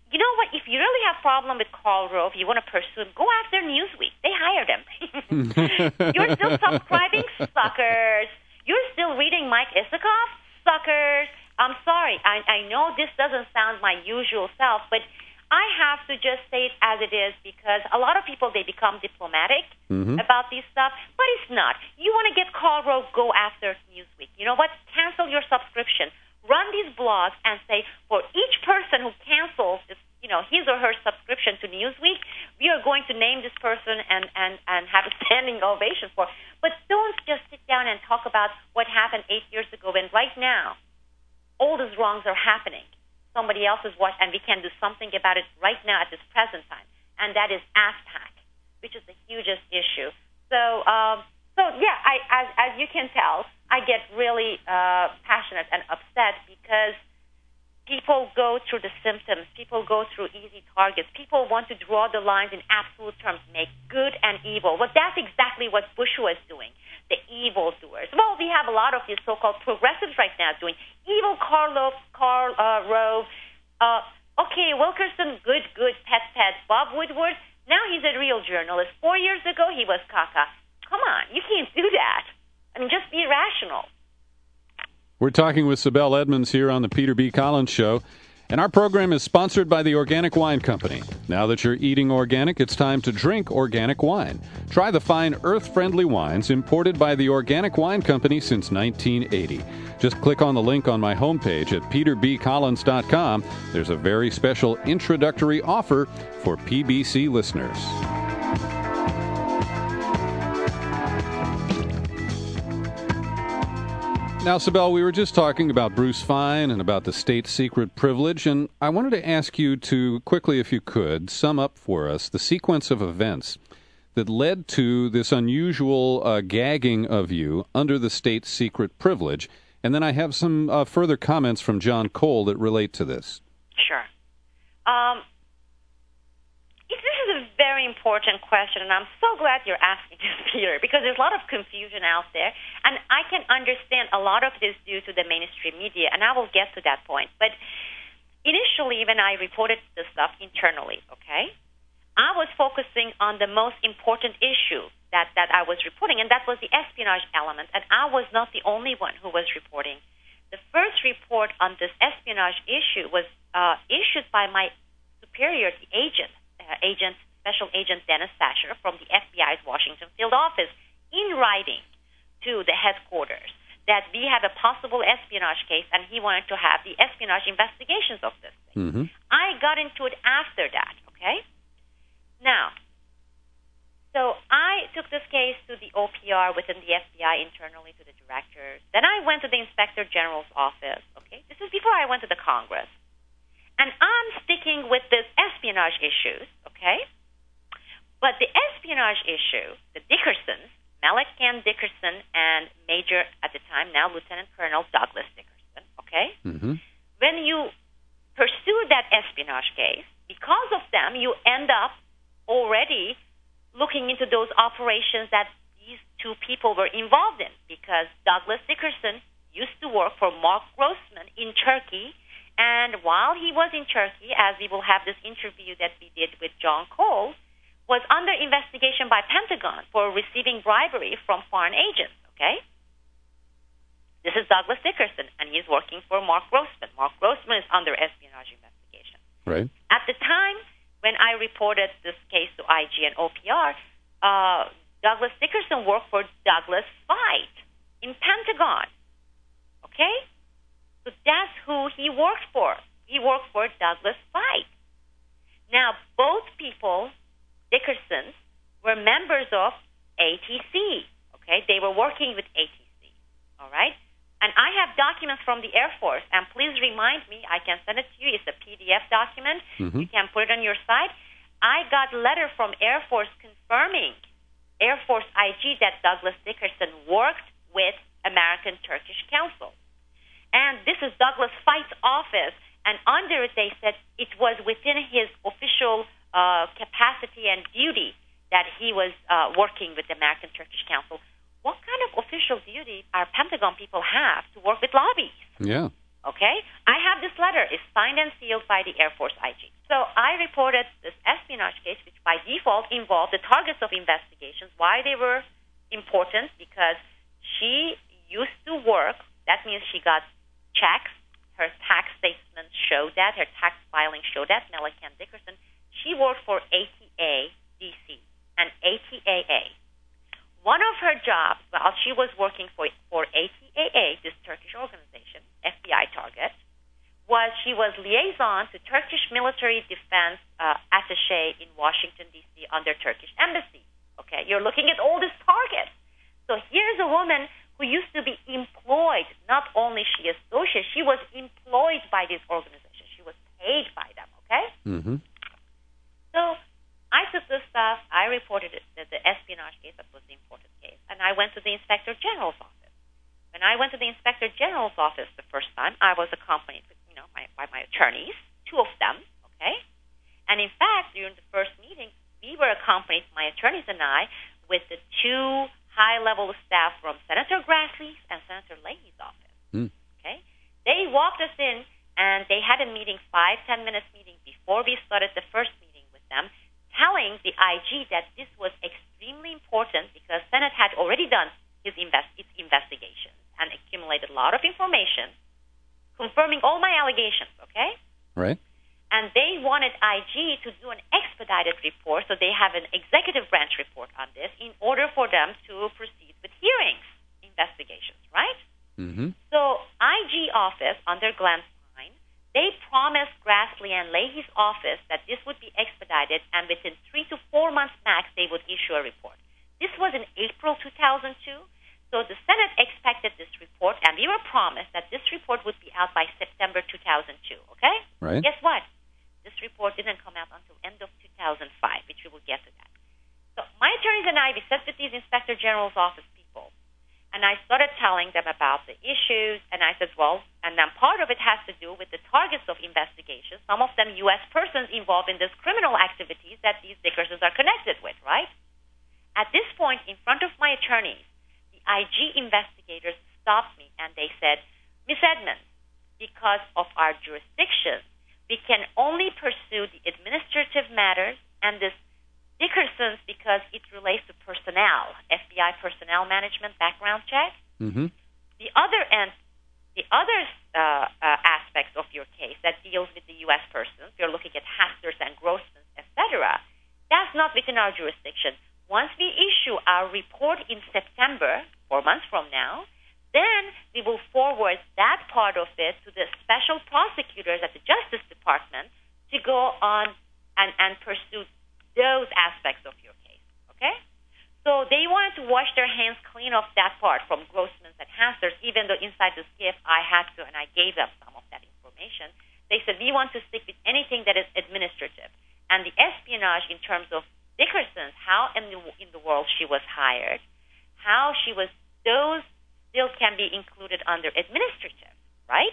S4: you know what? If you really have a problem with Karl Rove, you want to pursue him, go after Newsweek. They hired him. You're still subscribing, suckers. You're still reading Mike Isikoff, suckers. I'm sorry. I, I know this doesn't sound my usual self, but I have to just say it as it is because a lot of people, they become diplomatic mm-hmm. about these stuff, but it's not. You want to get Karl Rove, go after Newsweek. You know what? Cancel your subscription. Run these blogs and say, for each person who cancels this, you know, his or her subscription to Newsweek, we are going to name this person and, and, and have a standing ovation for. But don't just sit down and talk about what happened eight years ago when right now all these wrongs are happening. Somebody else is watching, and we can do something about it right now at this present time, and that is ASPAC, which is the hugest issue. So, um, so yeah, I, as, as you can tell, I get really uh, passionate and upset because people go through the symptoms. People go through easy targets. People want to draw the lines in absolute terms, make good and evil. Well, that's exactly what Bush was doing, the evil doers. Well, we have a lot of these so-called progressives right now doing evil Karl Rove, Karl uh, Rove. Uh, okay, Wilkerson, good, good, pet, pet. Bob Woodward, now he's a real journalist. Four years ago, he was caca. Come on, you can't do that. I mean, just be rational.
S3: We're talking with Sibel Edmonds here on the Peter B. Collins Show, and our program is sponsored by the Organic Wine Company. Now that you're eating organic, it's time to drink organic wine. Try the fine earth-friendly wines imported by the Organic Wine Company since nineteen eighty. Just click on the link on my homepage at peter b collins dot com. There's a very special introductory offer for P B C listeners. Now, Sibel, we were just talking about Bruce Fein and about the state secret privilege, and I wanted to ask you to quickly, if you could, sum up for us the sequence of events that led to this unusual uh, gagging of you under the state secret privilege. And then I have some uh, further comments from John Cole that relate to this.
S4: Sure. Um, this is a very important question, and I'm so glad you're asking this, Peter, because there's a lot of confusion out there, and I can understand a lot of this due to the mainstream media, and I will get to that point. But initially, when I reported this stuff internally, okay, I was focusing on the most important issue that, that I was reporting, and that was the espionage element, and I was not the only one who was reporting. The first report on this espionage issue was uh, issued by my superior, the agent, uh, agent, Special Agent Dennis Sasher from the F B I's Washington field office, in writing to the headquarters that we have a possible espionage case, and he wanted to have the espionage investigations of this thing. Mm-hmm. I got into it after that, okay? Now, so I took this case to the O P R within the F B I internally to the directors. Then I went to the Inspector General's office, okay? This is before I went to the Congress. And I'm sticking with this espionage issues, okay? But the espionage issue, the Dickersons, Malek Ken Dickerson and Major, at the time, now Lieutenant Colonel Douglas Dickerson, okay? Mm-hmm. When you pursue that espionage case, because of them, you end up already looking into those operations that these two people were involved in, because Douglas Dickerson used to work for Mark Grossman in Turkey, and while he was in Turkey, as we will have this interview that we did with John Cole, was under investigation by Pentagon for receiving bribery from foreign agents, okay? This is Douglas Dickerson, and he's working for Mark Grossman. Mark Grossman is under espionage investigation.
S3: Right.
S4: At the time when I reported this case to I G and O P R, uh, Douglas Dickerson worked for Douglas Feit in Pentagon, okay? So that's who he worked for. He worked for Douglas Feit. Now, both people, Dickersons, were members of A T C, okay? They were working with A T C, all right? And I have documents from the Air Force, and please remind me, I can send it to you. It's a P D F document. Mm-hmm. You can put it on your site. I got a letter from Air Force confirming, Air Force I G, that Douglas Dickerson worked with American Turkish Council. And this is Douglas Feit's office, and under it they said it was within his official Uh, capacity and duty that he was uh, working with the American Turkish Council. What kind of official duty our Pentagon people have to work with lobbies?
S3: Yeah.
S4: Okay? I have this letter. It's signed and sealed by the Air Force I G. So I reported this espionage case, which by default involved the targets of investigations. Why they were important? Because she used to work. That means she got checks. Her tax statements show that. Her tax filing showed that. Mellencamp Dickerson. She worked for A T A D C and A T A A. One of her jobs while she was working for, for A T A A, this Turkish organization, F B I target, was she was liaison to Turkish military defense uh, attaché in Washington, D C under Turkish embassy. Okay, you're looking at all these targets. So here's a woman who used to be employed, not only she associated, she was employed by this organization. She was paid by them, okay?
S3: Mm-hmm.
S4: So I took this stuff, I reported it, the, the espionage case, that was the important case, and I went to the Inspector General's office. When I went to the Inspector General's office the first time, I was accompanied with, you know, my, by my attorneys, two of them, okay? And in fact, during the first meeting, we were accompanied, my attorneys and I, with the two high-level staff from Senator Grassley's and Senator Leahy's office,
S3: Mm.
S4: okay? They walked us in, and they had a meeting, five, ten minutes meeting before we started the first meeting with them, telling the I G that this was extremely important because Senate had already done his invest, its investigations and accumulated a lot of information, confirming all my allegations, okay?
S3: Right.
S4: And they wanted I G to do an expedited report, so they have an executive branch report on this in order for them to proceed with hearings, investigations, right?
S3: Mm-hmm.
S4: So I G office under Glenn Stein, they promised Grassley and Leahy's office that this would be expedited, and within three to four months max, they would issue a report. This was in April two thousand two. So the Senate expected this report, and we were promised that this report would be out by September two thousand two, okay?
S3: Right.
S4: Guess what? This report didn't come out until end of two thousand five, which we will get to that. So my attorneys and I, we sat with these Inspector General's office people, and I started telling them about the issues, and I said, well, and then part of it has to do with the targets of investigations, some of them U S persons involved in this criminal activities that these Dickersons are connected with, right? At this point, in front of my attorneys, the I G investigators stopped me, and they said, Miss Edmonds, because of our jurisdiction, we can only pursue the administrative matters and this Dickerson's because it relates to personnel, F B I personnel management background check.
S3: Mm-hmm.
S4: The other end, the other uh, uh, aspects of your case that deals with the U S persons, you're looking at Hasters and Grossmans, et cetera. That's not within our jurisdiction. Once we issue our report in September, four months from now, then we will forward that part of it to the special prosecutors at the Justice Department to go on and, and pursue those aspects of your case, okay? So they wanted to wash their hands clean of that part from Grossman's and Hasters, even though inside the skiff I had to, and I gave them some of that information. They said, we want to stick with anything that is administrative. And the espionage in terms of Dickerson's, how in the, in the world she was hired, how she was, those still can be included under administrative, right?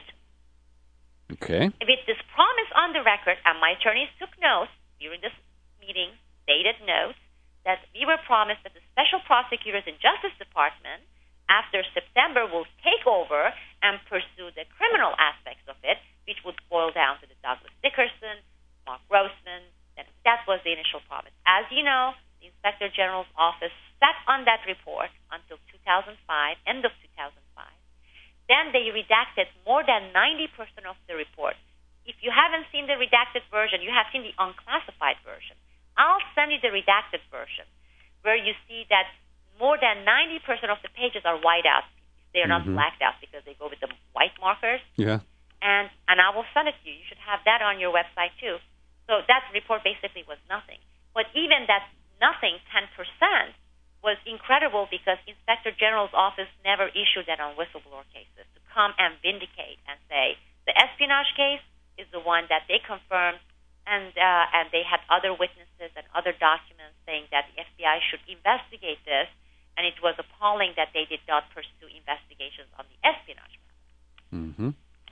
S3: Okay.
S4: With this promise on the record, and my attorneys took notes during this meeting, stated notes, that we were promised that the special prosecutors in Justice Department, after September, will take over and pursue the criminal aspects of it, which would boil down to the Douglas Dickerson, Mark Grossman. That, that was the initial promise. As you know, the Inspector General's office sat on that report until two thousand five, end of two thousand five. Then they redacted more than ninety percent of the report. If you haven't seen the redacted version, you have seen the unclassified version. I'll send you the redacted version, where you see that more than ninety percent of the pages are white out. They are not
S3: Mm-hmm.
S4: blacked out because they go with the white markers.
S3: Yeah.
S4: And, and I will send it to you. You should have that on your website, too. So that report basically was nothing. But even that nothing, ten percent, was incredible because Inspector General's office never issued that on whistleblower cases to come and vindicate and say the espionage case is the one that they confirmed, and uh, and they had other witnesses and other documents saying that the F B I should investigate this, and it was appalling that they did not pursue investigations on the espionage matter.
S3: Mm-hmm.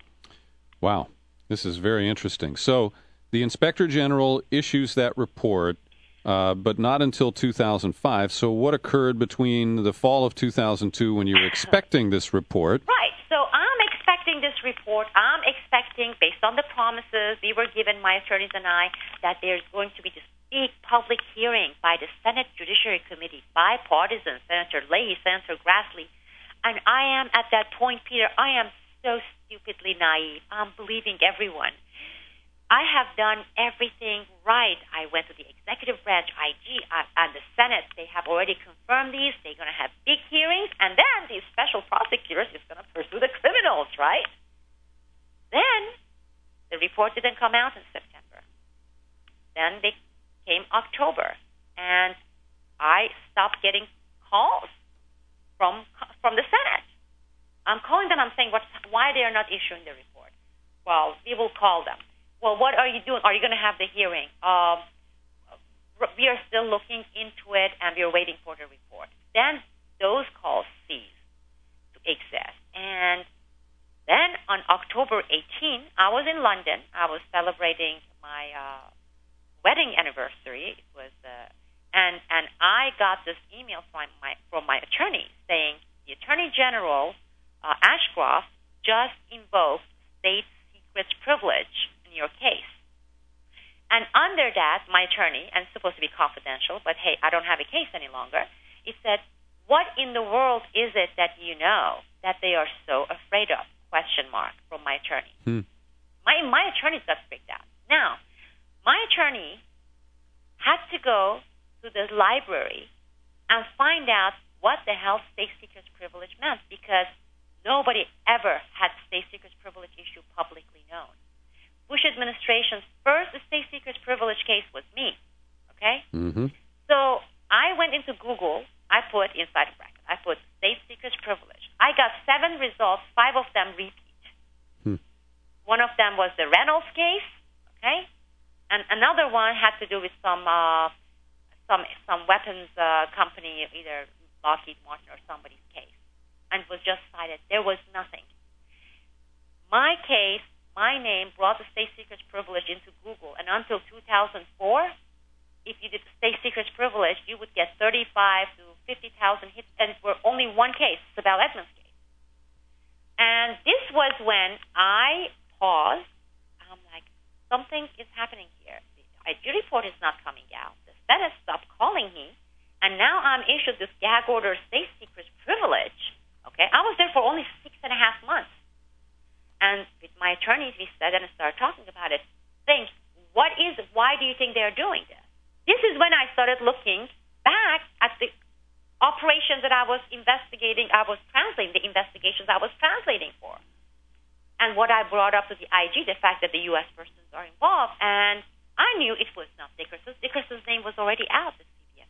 S3: Wow. This is very interesting. So the Inspector General issues that report, uh, but not until two thousand five. So what occurred between the fall of two thousand two when you were expecting this report?
S4: Right. So I'm expecting this report. I'm expecting expecting, based on the promises we were given, my attorneys and I, that there's going to be this big public hearing by the Senate Judiciary Committee, bipartisan, Senator Leahy, Senator Grassley. And I am at that point, Peter, I am so stupidly naive. I'm believing everyone. I have done everything right. I went to the executive branch, I G, uh, and the Senate. They have already confirmed these. They're going to have big hearings, and then these special prosecutors is going to pursue the criminals, right? Then the report didn't come out in September. Then they came October, and I stopped getting calls from from the Senate. I'm calling them. I'm saying, what, why they are not issuing the report? Well, we will call them. Well, what are you doing? Are you going to have the hearing? Um, we are still looking into it, and we are waiting for the report. Then those calls cease to exist. And then on October eighteenth, I was in London. I was celebrating my uh, wedding anniversary. It was, uh, and and I got this email from my from my attorney saying the Attorney General uh, Ashcroft just invoked state secrets privilege in your case. And under that, my attorney, and it's supposed to be confidential, but hey, I don't have a case any longer, it said, what in the world is it that you know that they are so afraid of? Question mark from my attorney.
S3: Hmm.
S4: My my attorneys got freaked out. Now, my attorney had to go to the library and find out what the hell state secrets privilege meant, because nobody ever had state secrets privilege issue publicly known. Bush administration's first state secrets privilege case was me, okay?
S3: Mm-hmm.
S4: So I went into Google. I put inside a bracket. I put state secrets privilege. I got seven results, five of them repeat.
S3: Hmm.
S4: One of them was the Reynolds case, okay? And another one had to do with some uh, some some weapons uh, company, either Lockheed Martin or somebody's case, and was just cited. There was nothing. My case, my name brought the state secrets privilege into Google, and until two thousand four, if you did the state secrets privilege, you would get thirty-five to fifty thousand hits, and for only one case, Sibel Edmonds case. And this was when I paused. I'm like, something is happening here. The I G report is not coming out. The Senate stopped calling me, and now I'm issued this gag order state secrets privilege. Okay, I was there for only six and a half months. And with my attorneys, we sat and started talking about it. Think, what is, why do you think they're doing this? This is when I started looking back at the operations that I was investigating, I was translating, the investigations I was translating for. And what I brought up to the I G, the fact that the U S persons are involved, and I knew it was not Dickerson's. Dickerson's name was already out, the C B S.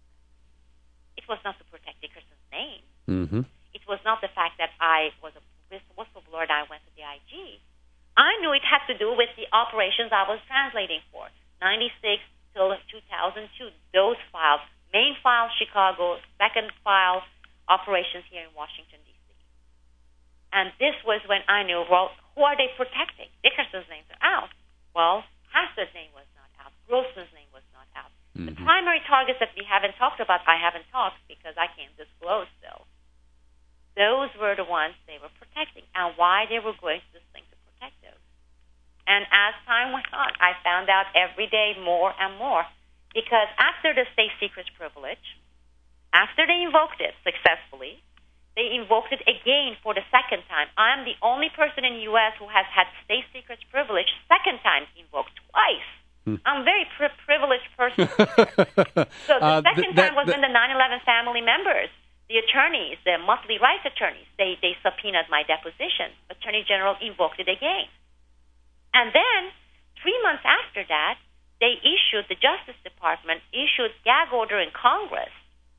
S4: It was not to protect Dickerson's name.
S3: Mm-hmm.
S4: It was not the fact that I was a whistleblower and I went to the I G. I knew it had to do with the operations I was translating for, ninety-six till two thousand two, those files, main file Chicago, second file operations here in Washington, D C. And this was when I knew, well, who are they protecting? Dickerson's names are out. Well, Haster's name was not out. Grossman's name was not out. Mm-hmm. The primary targets that we haven't talked about, I haven't talked because I can't disclose still. Those were the ones they were protecting, and why they were going to this thing to protect those. And as time went on, I found out every day more and more, because after the state secrets privilege, after they invoked it successfully, they invoked it again for the second time. I'm the only person in the U S who has had state secrets privilege second time invoked twice. Hmm. I'm a very pri- privileged person. So the uh, second th- that, time was th- when the nine eleven family members, the attorneys, the monthly rights attorneys, they, they subpoenaed my deposition. Attorney General invoked it again. And then, three months after that, they issued, the Justice Department issued gag order in Congress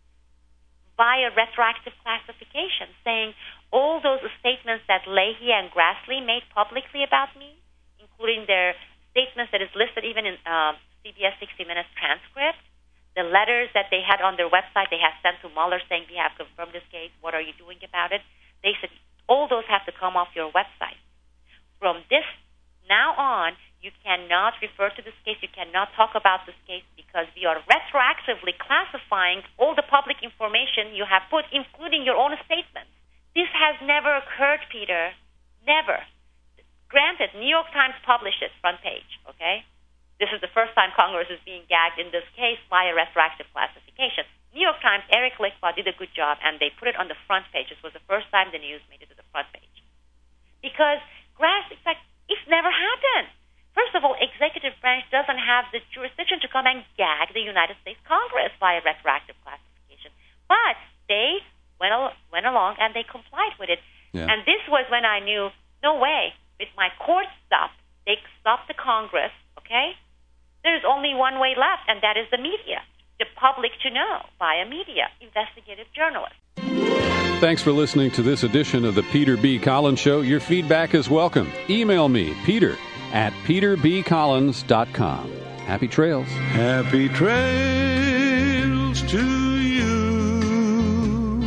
S4: via retroactive classification, saying all those statements that Leahy and Grassley made publicly about me, including their statements that is listed even in uh, C B S sixty minutes transcript, the letters that they had on their website, they have sent to Mueller saying, we have confirmed this case, what are you doing about it? They said, all those have to come off your website. From this now on, you cannot refer to this case, you cannot talk about this case, because we are retroactively classifying all the public information you have put, including your own statements. This has never occurred, Peter. Never. Granted, New York Times published it, front page, okay? This is the first time Congress is being gagged in this case via retroactive classification. New York Times, Eric Lichtblau did a good job, and they put it on the front page. This was the first time the news made it to the front page. Because grass, in fact, it's never happened. First of all, executive branch doesn't have the jurisdiction to come and gag the United States Congress via retroactive classification. But they went, al- went along and they complied with it.
S3: Yeah.
S4: And this was when I knew, no way, with my court stuff, they stopped the Congress, okay? There's only one way left, and that is the media. The public to know via media, investigative journalists.
S3: Thanks for listening to this edition of the Peter B. Collins Show. Your feedback is welcome. Email me, Peter, at peter b collins dot com. Happy trails.
S6: Happy trails to you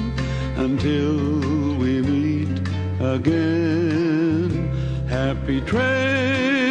S6: until we meet again. Happy trails.